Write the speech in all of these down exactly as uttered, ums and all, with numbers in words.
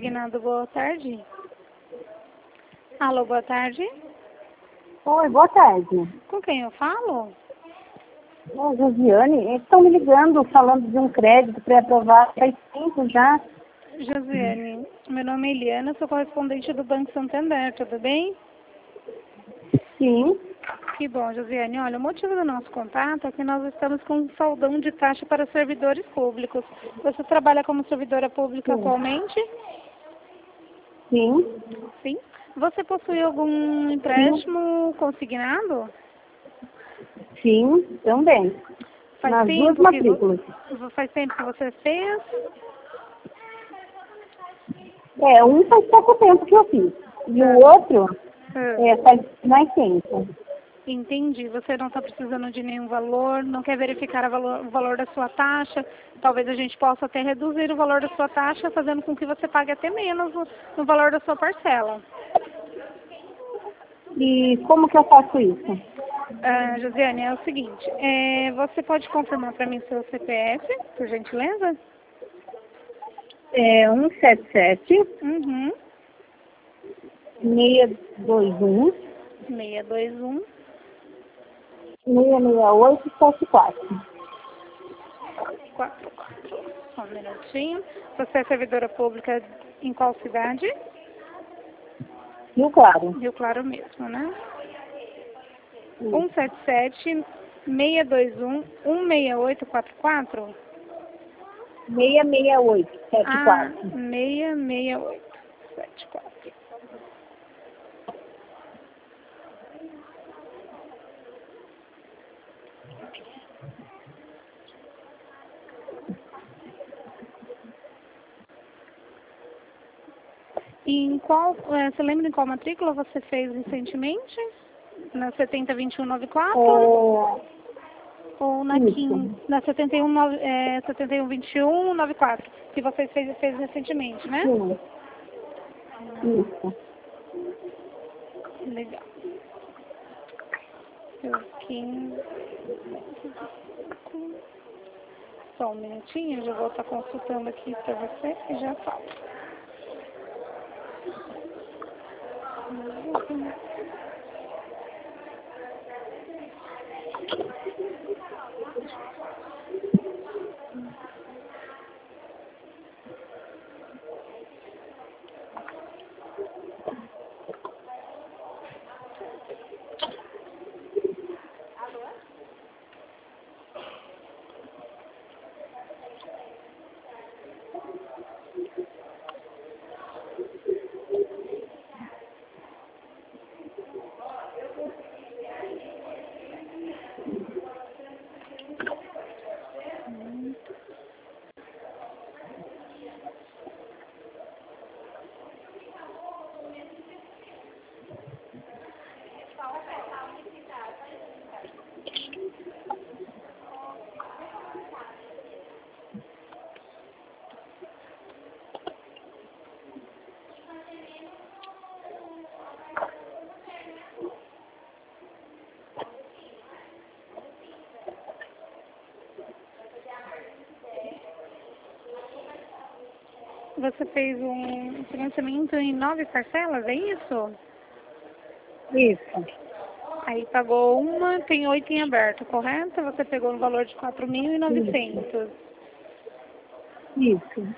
consignado, boa tarde. Alô, boa tarde. Oi, boa tarde. Com quem eu falo? Ô, Josiane, estão me ligando falando de um crédito pré-aprovado faz tempo já. Josiane, meu nome é Eliana, sou correspondente do Banco Santander, tudo bem? Sim. Que bom, Josiane. Olha, o motivo do nosso contato é que nós estamos com um saldão de taxa para servidores públicos. Você trabalha como servidora pública Sim. atualmente? Sim. Sim. Você possui algum empréstimo consignado? Sim, também. Faz Nas duas tempo que matrículas. vo... faz tempo que você fez? É, um faz pouco tempo que eu fiz. E Ah. o outro Ah. é, faz mais tempo. Entendi. Você não está precisando de nenhum valor, não quer verificar a valor, o valor da sua taxa. Talvez a gente possa até reduzir o valor da sua taxa, fazendo com que você pague até menos no, no valor da sua parcela. E como que eu faço isso? Ah, Josiane, é o seguinte, é, você pode confirmar para mim seu C P F, por gentileza? É um sete sete, Uhum. seis dois um, seis dois um. seis seis oito, sete quatro. quatro quatro. Só um minutinho. Você é servidora pública em qual cidade? Rio Claro. Rio Claro mesmo, né? um sete sete, seis dois um, um seis oito quatro quatro? seis seis oito, sete Ah, quatro. seis seis oito sete quatro. E em qual, é, você lembra em qual matrícula você fez recentemente? Na setenta vinte e um noventa e quatro? É, Ou na, isso. quinze, na setenta e um, nove- é, setenta e um vinte e um noventa e quatro? Que você fez, fez recentemente, né? Sim. Isso. Legal. Eu quinze. Só um minutinho, eu já vou estar consultando aqui para você e já falo. Você fez um financiamento em nove parcelas, é isso? Isso. Aí pagou uma, tem oito em aberto, correto? Você pegou no valor de quatro mil e novecentos. Isso.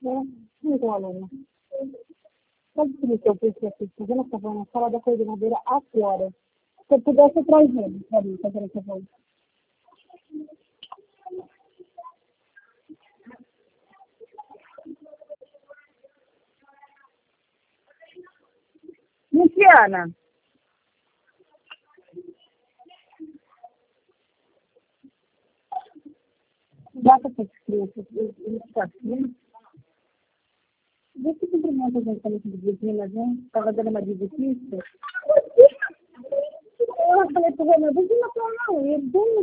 Então, aluna, pode escrever o preço aqui, fazendo essa favor, na sala da coordenadora agora. Se eu pudesse trazer ele para mim, fazendo essa favor. Luciana. Dá para escrever ele está aqui. Vê se cumprimenta a gente também de vizinha, gente. Estava dando uma visita. Eu falei para o meu vizinho, não, não, eu dou.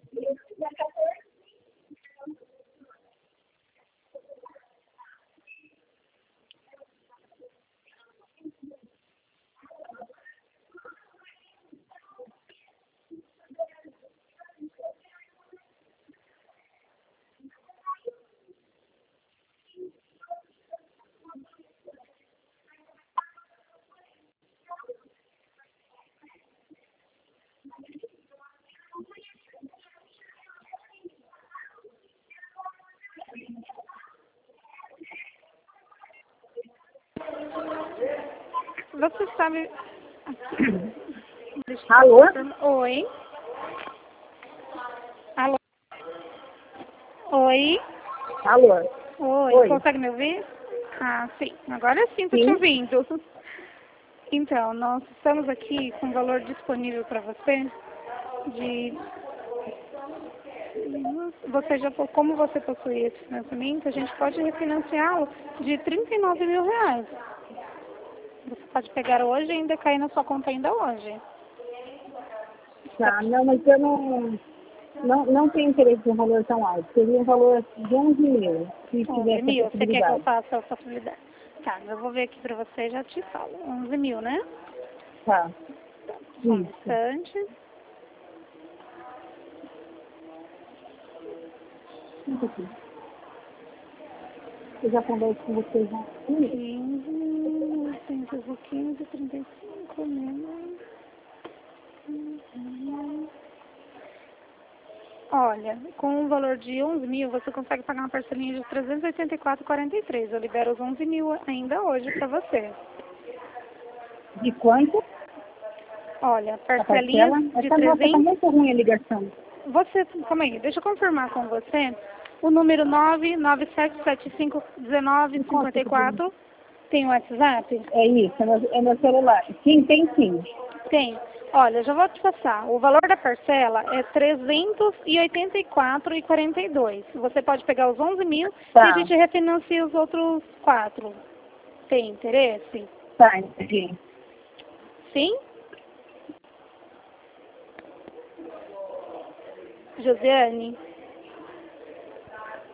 Você sabe... Alô? Oi. Alô? Oi? Alô? Oi, Oi. consegue me ouvir? Ah, sim. Agora sim, estou te Sim. ouvindo. Então, nós estamos aqui com valor disponível para você de... Você já, como você possui esse financiamento, a gente pode refinanciá-lo de trinta e nove mil reais. Você pode pegar hoje e ainda cair na sua conta ainda hoje. Tá, não, mas eu não, não, não tenho interesse em um valor tão alto. Seria um valor de onze mil, se onze tivesse a mil, você quer que eu possibilidade. faça a possibilidade? Tá, eu vou ver aqui para você e já te falo. onze mil, né? Tá. Só um Isso. instante. Isso aqui. Eu já converso com vocês já. quinze, novecentos e quinze, trinta e cinco mil. Olha, com um valor de onze mil, você consegue pagar uma parcelinha de trezentos e oitenta e quatro reais e quarenta e três centavos. Eu libero os onze mil ainda hoje para você. De quanto? Olha, A parcelinha parcela? de Essa nota tá trezentos... muito ruim a ligação. Você, calma aí, deixa eu confirmar com você. O número nove nove sete sete cinco um nove cinco quatro tem o WhatsApp? É isso, é meu, é meu celular. Sim, tem sim. Tem. Olha, já vou te passar. O valor da parcela é trezentos e oitenta e quatro reais e quarenta e dois centavos. Você pode pegar os onze mil Tá. e a gente refinancia os outros quatro. Tem interesse? Tá, entendi. Sim? Josiane?